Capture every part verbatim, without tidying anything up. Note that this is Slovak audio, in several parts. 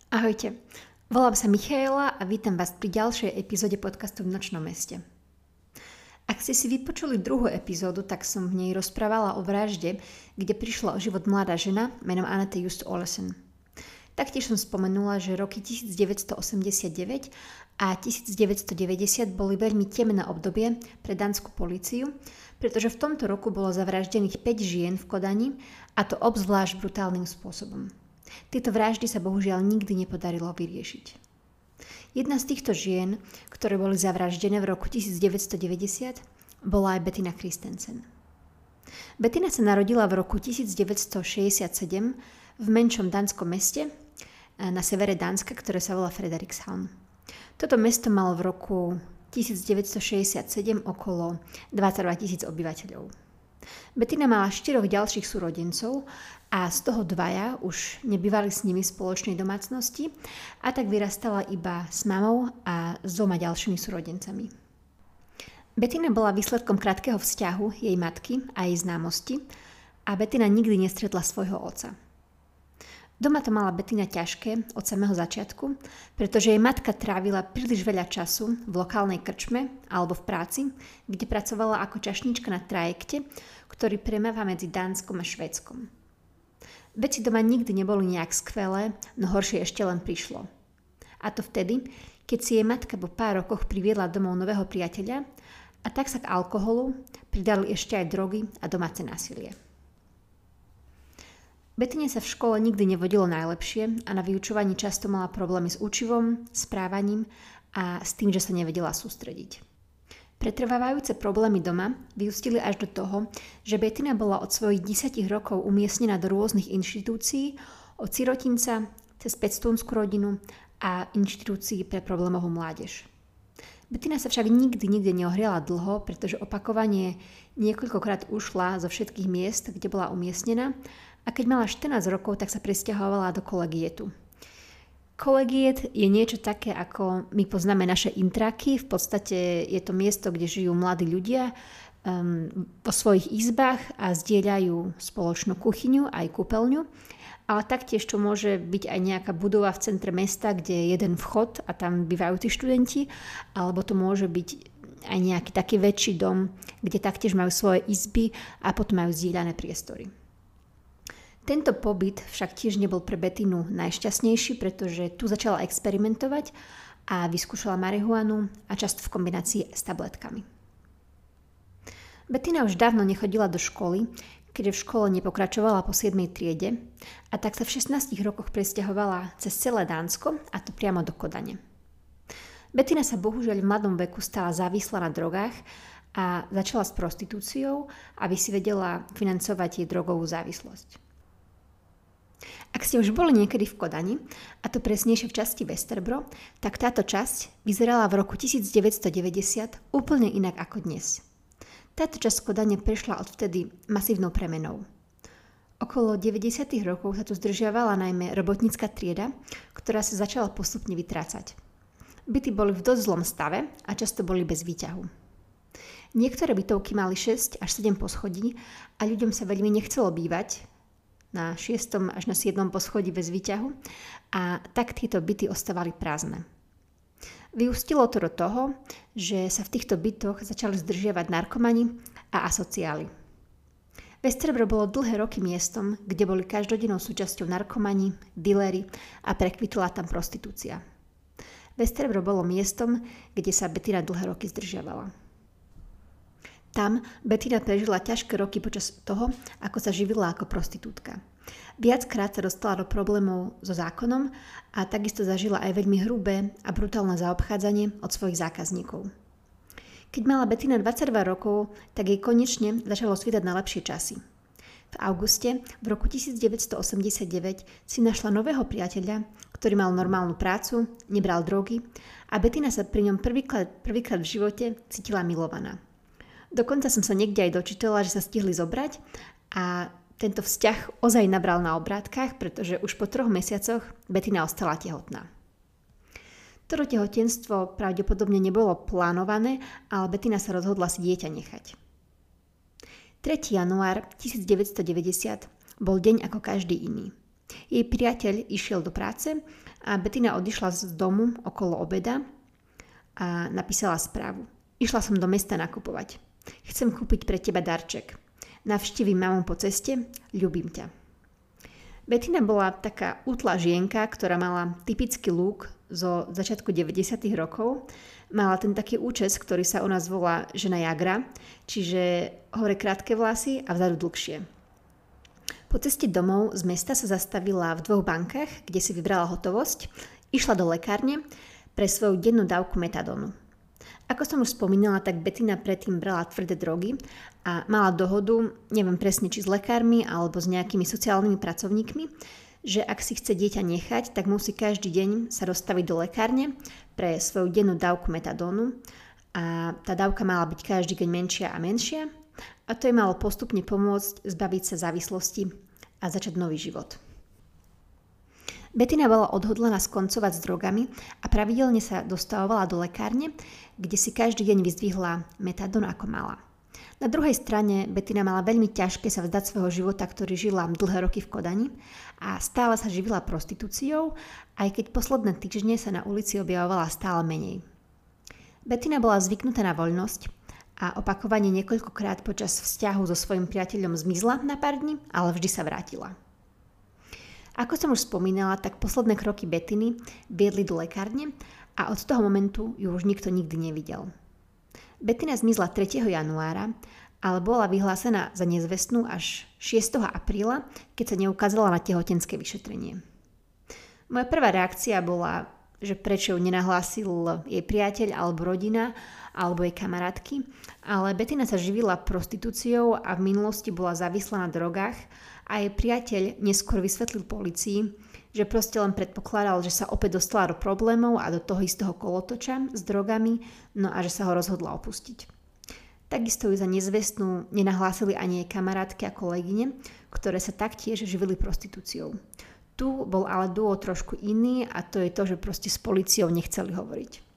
Ahojte, volám sa Michaela a vítam vás pri ďalšej epizóde podcastu V nočnom meste. Ak ste si vypočuli druhú epizódu, tak som v nej rozprávala o vražde, kde prišla o život mladá žena menom Annette Just Olesen. Taktiež som spomenula, že roky devätnásťstoosemdesiatdeväť a devätnásťstodeväťdesiat boli veľmi temné obdobie pre dánsku políciu, pretože v tomto roku bolo zavraždených päť žien v Kodani, a to obzvlášť brutálnym spôsobom. Tieto vraždy sa bohužiaľ nikdy nepodarilo vyriešiť. Jedna z týchto žien, ktoré boli zavraždené v roku devätnásťstodeväťdesiat, bola aj Bettina Christensen. Bettina sa narodila v roku devätnásťstošesťdesiatsedem v menšom dánskom meste na severe Dánska, ktoré sa volá Frederikshavn. Toto mesto malo v roku devätnásťstošesťdesiatsedem okolo dvadsaťdva tisíc obyvateľov. Bettina mala štyroch ďalších súrodencov a z toho dvaja už nebývali s nimi v spoločnej domácnosti a tak vyrastala iba s mamou a s dvoma ďalšími súrodencami. Bettina bola výsledkom krátkeho vzťahu jej matky a jej známosti a Bettina nikdy nestretla svojho otca. Doma to mala Bettina ťažké od samého začiatku, pretože jej matka trávila príliš veľa času v lokálnej krčme alebo v práci, kde pracovala ako čašníčka na trajekte, ktorý premáva medzi Dánskom a Švédskom. Veci doma nikdy neboli nejak skvelé, no horšie ešte len prišlo. A to vtedy, keď si jej matka po pár rokoch priviedla domov nového priateľa a tak sa k alkoholu pridali ešte aj drogy a domáce násilie. Bettine sa v škole nikdy nevodilo najlepšie a na vyučovaní často mala problémy s učivom, správaním a s tým, že sa nevedela sústrediť. Pretrvávajúce problémy doma vyústili až do toho, že Bettina bola od svojich desať rokov umiestnená do rôznych inštitúcií, od sirotinca cez petstónsku rodinu a inštitúcií pre problémovú mládež. Bettina sa však nikdy nikde neohriala dlho, pretože opakovane niekoľkokrát ušla zo všetkých miest, kde bola umiestnená, a keď mala štrnásť rokov, tak sa presťahovala do kolegietu. Kolegiet je niečo také, ako my poznáme naše intraky. V podstate je to miesto, kde žijú mladí ľudia um, vo svojich izbách a zdieľajú spoločnú kuchyňu aj kúpeľňu. Ale taktiež to môže byť aj nejaká budova v centre mesta, kde je jeden vchod a tam bývajú tí študenti. Alebo to môže byť aj nejaký taký väčší dom, kde taktiež majú svoje izby a potom majú zdieľané priestory. Tento pobyt však tiež nebol pre Bettinu najšťastnejší, pretože tu začala experimentovať a vyskúšala marihuanu a často v kombinácii s tabletkami. Bettina už dávno nechodila do školy, keďže v škole nepokračovala po siedmej triede a tak sa v šestnástich rokoch presťahovala cez celé Dánsko a to priamo do Kodane. Bettina sa bohužiaľ v mladom veku stala závislá na drogách a začala s prostitúciou, aby si vedela financovať jej drogovú závislosť. Ak ste už boli niekedy v Kodani, a to presnejšie v časti Vesterbro, tak táto časť vyzerala v roku devätnásťstodeväťdesiat úplne inak ako dnes. Táto časť Kodane prešla odvtedy masívnou premenou. Okolo deväťdesiatych rokov sa tu zdržiavala najmä robotnícka trieda, ktorá sa začala postupne vytrácať. Byty boli v dosť zlom stave a často boli bez výťahu. Niektoré bytovky mali šesť až sedem poschodí a ľuďom sa veľmi nechcelo bývať na šiestom až na siedmom poschodí bez výťahu a tak tieto byty ostávali prázdne. Vyústilo to do toho, že sa v týchto bytoch začali zdržiavať narkomani a asociáli. Vesterbro bolo dlhé roky miestom, kde boli každodennou súčasťou narkomani, dilery a prekvitla tam prostitúcia. Vesterbro bolo miestom, kde sa Bettina dlhé roky zdržiavala. Tam Bettina prežila ťažké roky počas toho, ako sa živila ako prostitútka. Viackrát sa dostala do problémov so zákonom a takisto zažila aj veľmi hrubé a brutálne zaobchádzanie od svojich zákazníkov. Keď mala Bettina dvadsaťdva rokov, tak jej konečne začalo svítať na lepšie časy. V auguste v roku devätnásťstoosemdesiatdeväť si našla nového priateľa, ktorý mal normálnu prácu, nebral drogy a Bettina sa pri ňom prvýkrát, prvýkrát v živote cítila milovaná. Dokonca som sa niekde aj dočítala, že sa stihli zobrať a tento vzťah ozaj nabral na obrátkach, pretože už po troch mesiacoch Bettina ostala tehotná. Toto tehotenstvo pravdepodobne nebolo plánované, ale Bettina sa rozhodla si dieťa nechať. tretieho januára devätnásťstodeväťdesiat bol deň ako každý iný. Jej priateľ išiel do práce a Bettina odišla z domu okolo obeda a napísala správu. Išla som do mesta nakupovať. Chcem kúpiť pre teba darček. Navštívim mamu po ceste, ľúbim ťa. Bettina bola taká útla žienka, ktorá mala typický look zo začiatku deväťdesiatych rokov. Mala ten taký účes, ktorý sa u nás volá žena jagra, čiže hore krátke vlasy a vzadu dlhšie. Po ceste domov z mesta sa zastavila v dvoch bankách, kde si vybrala hotovosť, išla do lekárne pre svoju dennú dávku metadónu. Ako som už spomínala, tak Bettina predtým brala tvrdé drogy a mala dohodu, neviem presne či s lekármi alebo s nejakými sociálnymi pracovníkmi, že ak si chce dieťa nechať, tak musí každý deň sa dostaviť do lekárne pre svoju dennú dávku metadónu a tá dávka mala byť každý deň menšia a menšia a to jej malo postupne pomôcť zbaviť sa závislosti a začať nový život. Bettina bola odhodlaná skoncovať s drogami a pravidelne sa dostavovala do lekárne, kde si každý deň vyzdvihla metadón ako mala. Na druhej strane Bettina mala veľmi ťažké sa vzdať svojho života, ktorý žila dlhé roky v Kodani a stále sa živila prostitúciou, aj keď posledné týždne sa na ulici objavovala stále menej. Bettina bola zvyknutá na voľnosť a opakovane niekoľkokrát počas vzťahu so svojím priateľom zmizla na pár dní, ale vždy sa vrátila. Ako som už spomínala, tak posledné kroky Bettiny viedli do lekárne a od toho momentu ju už nikto nikdy nevidel. Bettina zmizla tretieho januára, ale bola vyhlásená za nezvestnú až šiesteho apríla, keď sa neukázala na tehotenské vyšetrenie. Moja prvá reakcia bola, že prečo ju nenahlásil jej priateľ alebo rodina alebo jej kamarátky, ale Bettina sa živila prostitúciou a v minulosti bola závislá na drogách a jej priateľ neskôr vysvetlil polícii, že proste len predpokladal, že sa opäť dostala do problémov a do toho istého kolotoča s drogami, no a že sa ho rozhodla opustiť. Takisto ju za nezvestnú nenahlásili ani jej kamarátky a kolegyne, ktoré sa taktiež živili prostitúciou. Tu bol ale dôvod trošku iný a to je to, že proste s políciou nechceli hovoriť.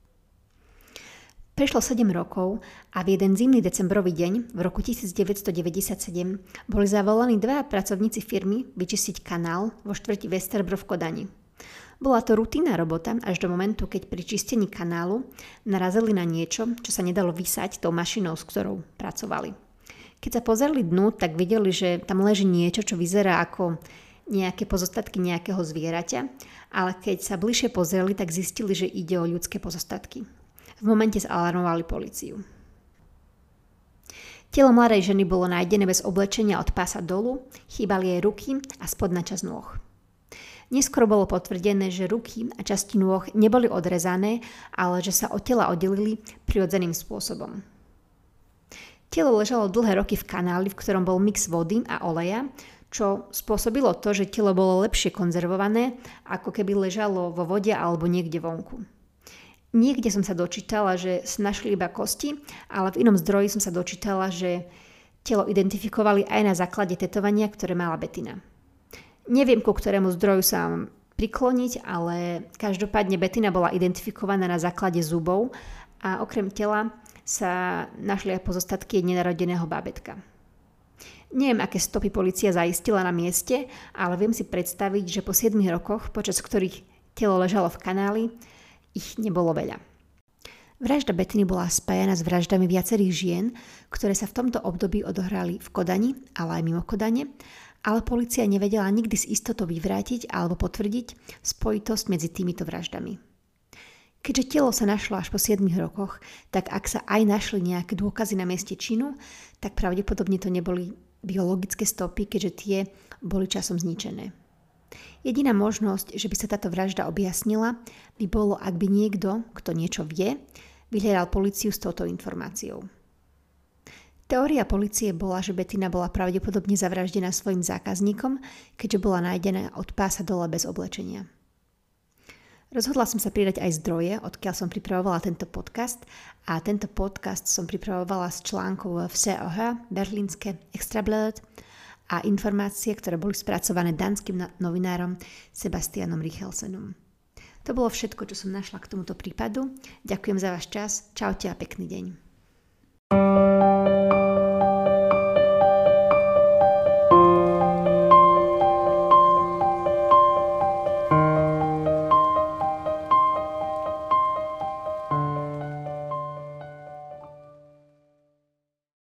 Prešlo sedem rokov a v jeden zimný decembrový deň v roku devätnásťstodeväťdesiatsedem boli zavolaní dvaja pracovníci firmy vyčistiť kanál vo štvrti Westerbro v Kodani. Bola to rutinná robota až do momentu, keď pri čistení kanálu narazili na niečo, čo sa nedalo vysať tou mašinou, s ktorou pracovali. Keď sa pozerali dnu, tak videli, že tam leží niečo, čo vyzerá ako nejaké pozostatky nejakého zvieraťa, ale keď sa bližšie pozreli, tak zistili, že ide o ľudské pozostatky. V momente zalarmovali políciu. Telo mladej ženy bolo nájdené bez oblečenia od pása dolu, chýbali jej ruky a spodná časť nôh. Neskôr bolo potvrdené, že ruky a časti nôh neboli odrezané, ale že sa od tela oddelili prirodzeným spôsobom. Telo ležalo dlhé roky v kanáli, v ktorom bol mix vody a oleja, čo spôsobilo to, že telo bolo lepšie konzervované, ako keby ležalo vo vode alebo niekde vonku. Niekde som sa dočítala, že našli iba kosti, ale v inom zdroji som sa dočítala, že telo identifikovali aj na základe tetovania, ktoré mala Bettina. Neviem, ku ktorému zdroju sa mám prikloniť, ale každopádne Bettina bola identifikovaná na základe zubov a okrem tela sa našli aj pozostatky nenarodeného bábätka. Neviem, aké stopy polícia zaistila na mieste, ale viem si predstaviť, že po siedmich rokoch, počas ktorých telo ležalo v kanáli, ich nebolo veľa. Vražda Bettiny bola spájana s vraždami viacerých žien, ktoré sa v tomto období odohrali v Kodani, ale aj mimo Kodane, ale polícia nevedela nikdy s istotou vyvrátiť alebo potvrdiť spojitosť medzi týmito vraždami. Keďže telo sa našlo až po siedmich rokoch, tak ak sa aj našli nejaké dôkazy na mieste činu, tak pravdepodobne to neboli biologické stopy, keďže tie boli časom zničené. Jediná možnosť, že by sa táto vražda objasnila, by bolo, ak by niekto, kto niečo vie, vyhľadal políciu s touto informáciou. Teória polície bola, že Bettina bola pravdepodobne zavraždená svojim zákazníkom, keďže bola nájdená od pása dole bez oblečenia. Rozhodla som sa pridať aj zdroje, odkiaľ som pripravovala tento podcast a tento podcast som pripravovala z článkov v es o há, Berlínske Extrabladet a informácie, ktoré boli spracované danským novinárom Sebastianom Richelsenom. To bolo všetko, čo som našla k tomuto prípadu. Ďakujem za váš čas, čaute a pekný deň.